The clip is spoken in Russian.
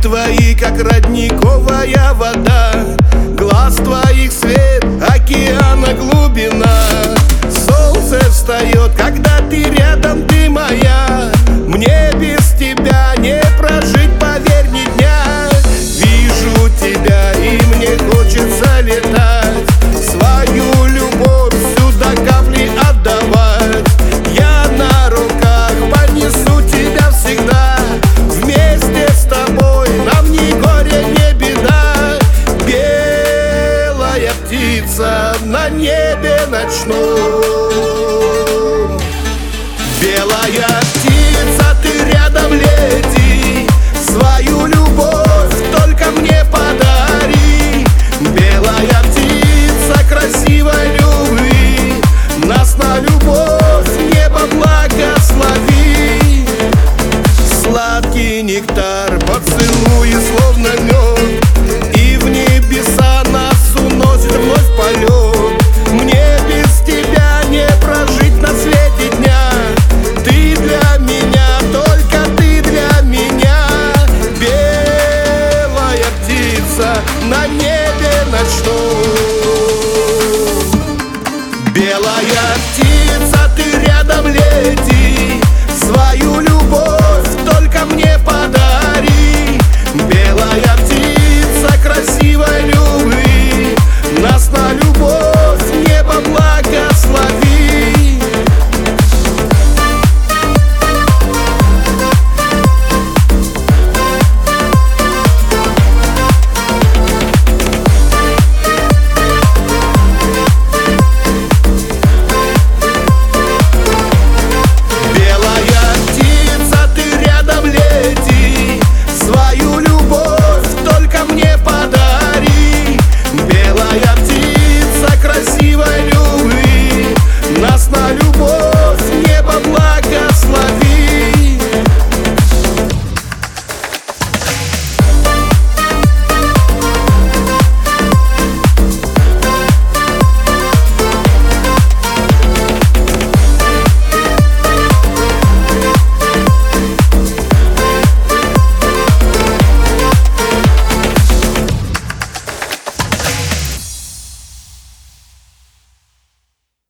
твои, как родниковая вода, глаз твоих свет, океана глубина. Солнце встает, когда ты рядом, ты моя. Мне без тебя не прожить, поверь, ни дня. Вижу тебя, и мне хочется летать, свою любовь сюда капли отдавать. Я на руках понесу тебя всегда, вместе с тобой нам ни горе, ни беда. Белая птица на небе ночном, белая птица, ты рядом лети, свою любовь только мне подари. Белая птица красивой любви, нас на любовь небо благослови. Сладкий нектар, поцелуи словно мед, и в небеса нас уносит вновь полет. Мне без тебя не прожить на свете дня. Ты для меня, только ты для меня. Белая птица на небе ночном, белая птица, ты рядом лети, свою любовь только мне подари.